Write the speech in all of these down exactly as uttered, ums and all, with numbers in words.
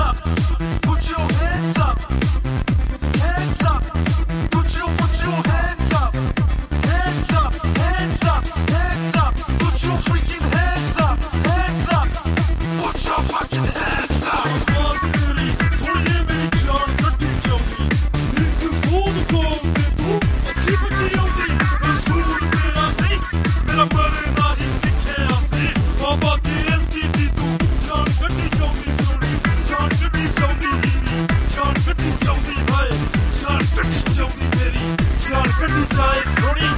up, put your hands up, hands up, put your put your hands up, hands up, hands up, hands up, put your freaking hands up, hands up, put your fucking hands up. आवाज़ मेरी सुनिए मेरी जान कटी जाऊंगी एक phone call पे तू अच्छी बची होगी कसूर मेरा नहीं मेरा मरना ही लिखे आसे बाबा की एसटीडी तू जान कटी जाऊंगी सुनी जान कटी जाऊंगी मेरी जान कटी जाऊंगी भाई जान कटी जाऊंगी मेरी जान कटी जाए सुनी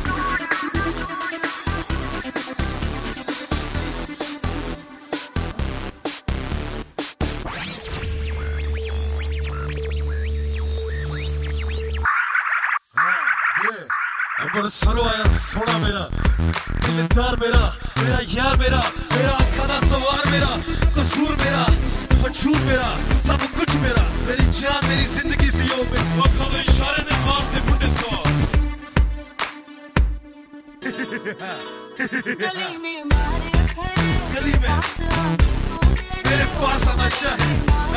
अबर सरो आया सोना मेरा दिलदार मेरा मेरा यार मेरा मेरा आँखों दा सवार मेरा कसूर मेरा वजूद मेरा सब कुछ मेरा मेरी जान मेरी जिंदगी से यो में आँखों दे इशारे दे मार दे बुड्ढे सो गली में मारे खड़े गली में मेरे पास आना चाहे